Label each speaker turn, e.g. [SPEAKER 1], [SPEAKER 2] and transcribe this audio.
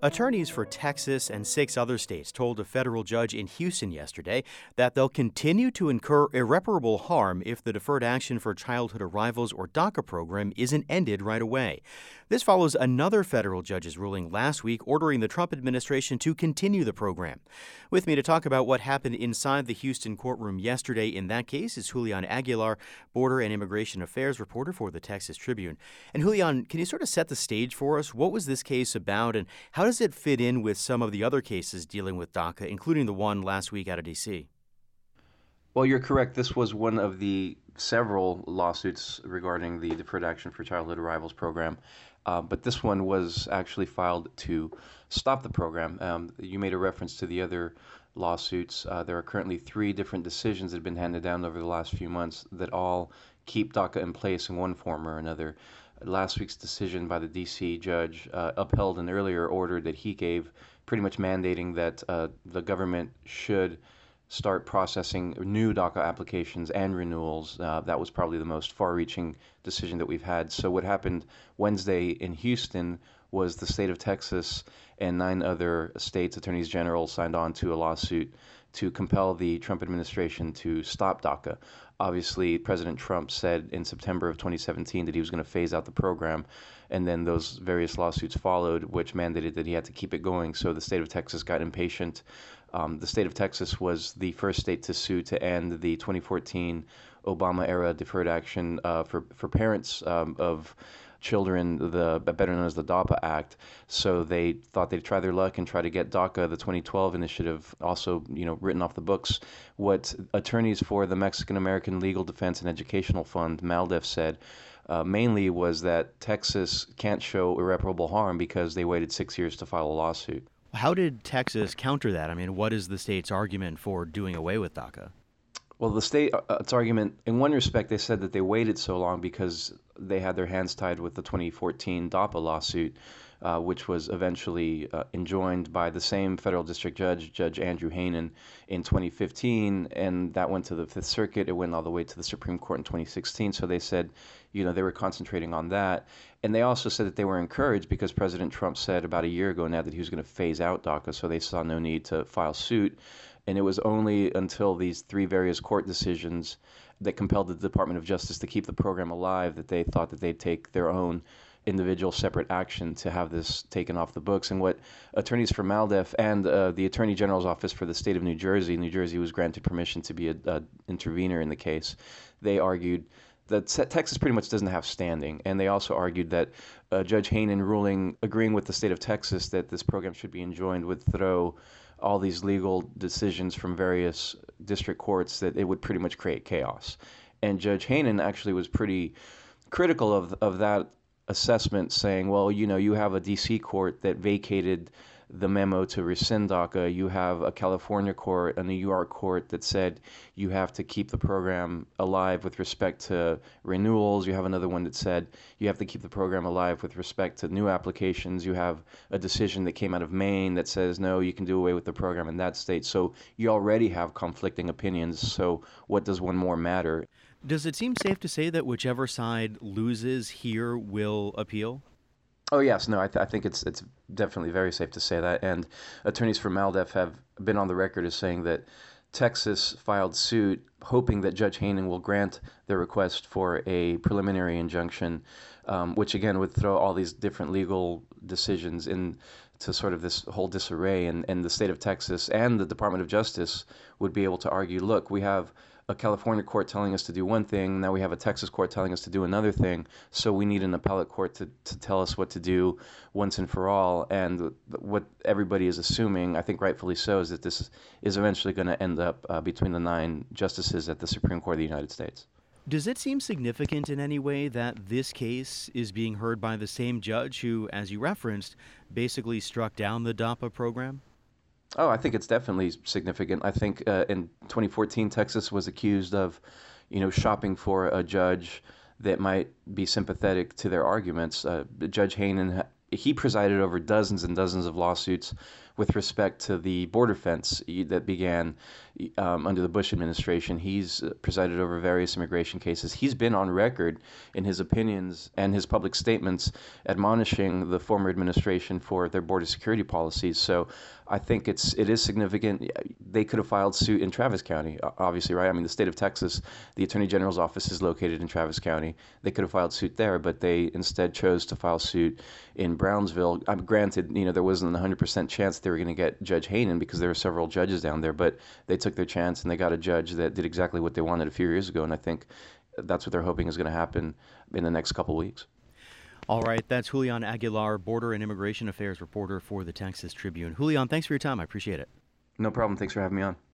[SPEAKER 1] Attorneys for Texas and 6 other states told a federal judge in Houston yesterday that they'll continue to incur irreparable harm if the Deferred Action for Childhood Arrivals or DACA program isn't ended right away. This follows another federal judge's ruling last week ordering the Trump administration to continue the program. With me to talk about what happened inside the Houston courtroom yesterday in that case is Julian Aguilar, Border and Immigration Affairs reporter for the Texas Tribune. And Julian, can you sort of set the stage for us? What was this case about, and how does it fit in with some of the other cases dealing with DACA, including the one last week out of D.C.?
[SPEAKER 2] Well, you're correct. This was one of the several lawsuits regarding the Deferred Action for Childhood Arrivals program. But this one was actually filed to stop the program. You made a reference to the other lawsuits. There are currently 3 different decisions that have been handed down over the last few months that all keep DACA in place in one form or another. Last week's decision by the D.C. judge upheld an earlier order that he gave, pretty much mandating that the government should start processing new DACA applications and renewals. That was probably the most far-reaching decision that we've had. So what happened Wednesday in Houston was the state of Texas and 9 other states' attorneys general signed on to a lawsuit to compel the Trump administration to stop DACA. Obviously, President Trump said in September of 2017 that he was going to phase out the program, and then those various lawsuits followed, which mandated that he had to keep it going. So the state of Texas got impatient. The state of Texas was the first state to sue to end the 2014 Obama-era deferred action for parents of children, the better known as the DAPA Act. So they thought they'd try their luck and try to get DACA, the 2012 initiative, also written off the books. What attorneys for the Mexican American Legal Defense and Educational Fund, MALDEF, said mainly was that Texas can't show irreparable harm because they waited 6 years to file a lawsuit.
[SPEAKER 1] How did Texas counter that? I mean, what is the state's argument for doing away with DACA?
[SPEAKER 2] Well, the state's argument, in one respect, they said that they waited so long because they had their hands tied with the 2014 DAPA lawsuit, which was eventually enjoined by the same federal district judge, Judge Andrew Hanen, in 2015, and that went to the Fifth Circuit. It went all the way to the Supreme Court in 2016. So they said, they were concentrating on that. And they also said that they were encouraged because President Trump said about a year ago now that he was going to phase out DACA, so they saw no need to file suit. And it was only until these 3 various court decisions that compelled the Department of Justice to keep the program alive that they thought that they'd take their own individual separate action to have this taken off the books. And what attorneys for MALDEF and the Attorney General's Office for the state of New Jersey was granted permission to be an intervener in the case, they argued that Texas pretty much doesn't have standing. And they also argued that Judge Hanen agreeing with the state of Texas that this program should be enjoined would throw all these legal decisions from various district courts, that it would pretty much create chaos. And Judge Hanen actually was pretty critical of that assessment, saying, well, you have a D.C. court that vacated the memo to rescind DACA. You have a California court, a New York court that said you have to keep the program alive with respect to renewals. You have another one that said you have to keep the program alive with respect to new applications. You have a decision that came out of Maine that says, no, you can do away with the program in that state. So you already have conflicting opinions. So what does one more matter?
[SPEAKER 1] Does it seem safe to say that whichever side loses here will appeal?
[SPEAKER 2] Oh, yes. No, I think it's definitely very safe to say that. And attorneys for MALDEF have been on the record as saying that Texas filed suit hoping that Judge Hanen will grant their request for a preliminary injunction, which, again, would throw all these different legal decisions into sort of this whole disarray. And the state of Texas and the Department of Justice would be able to argue, look, we have a California court telling us to do one thing, now we have a Texas court telling us to do another thing, so we need an appellate court to tell us what to do once and for all. And what everybody is assuming, I think rightfully so, is that this is eventually going to end up between the 9 justices at the Supreme Court of the United States.
[SPEAKER 1] Does it seem significant in any way that this case is being heard by the same judge who, as you referenced, basically struck down the DAPA program?
[SPEAKER 2] Oh, I think it's definitely significant. I think in 2014, Texas was accused of, shopping for a judge that might be sympathetic to their arguments. Judge Hanen he presided over dozens and dozens of lawsuits with respect to the border fence that began under the Bush administration. He's presided over various immigration cases. He's been on record in his opinions and his public statements admonishing the former administration for their border security policies. So I think it is significant. They could have filed suit in Travis County, obviously, right? I mean, the state of Texas, the Attorney General's office is located in Travis County. They could have filed suit there, but they instead chose to file suit in Brownsville. Granted, there wasn't a 100% chance they were going to get Judge Haynen because there were several judges down there, but they took their chance and they got a judge that did exactly what they wanted a few years ago, and I think that's what they're hoping is going to happen in the next couple weeks.
[SPEAKER 1] All right, that's Julian Aguilar, Border and Immigration Affairs reporter for the Texas Tribune. Julian, thanks for your time. I appreciate it.
[SPEAKER 2] No problem. Thanks for having me on.